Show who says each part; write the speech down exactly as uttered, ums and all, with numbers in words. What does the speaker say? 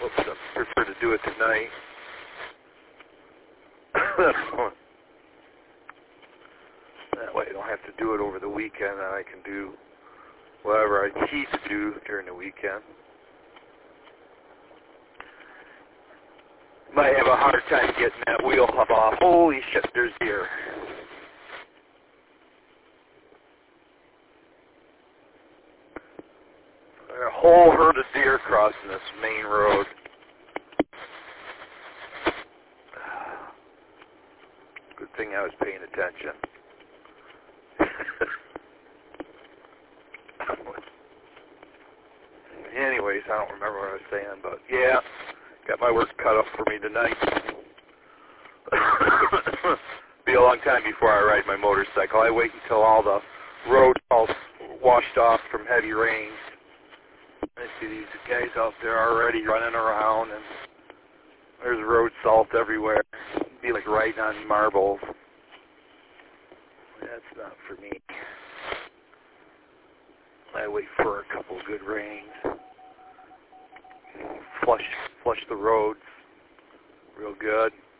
Speaker 1: Whoops, I prefer to do it tonight. That way I don't have to do it over the weekend, and I can do whatever I need to do during the weekend. Might have a hard time getting that wheel hub off. Holy shit, there's deer. A whole herd of deer crossing this main road. Good thing I was paying attention. Anyways, I don't remember what I was saying, but yeah, got my work cut up for me tonight. Be a long time before I ride my motorcycle. I wait until all the roads all washed off from heavy rains. I see these guys out there already running around, and there's road salt everywhere. It'd be like riding on marbles. That's not for me. I wait for a couple good rains. Flush, flush the roads real good.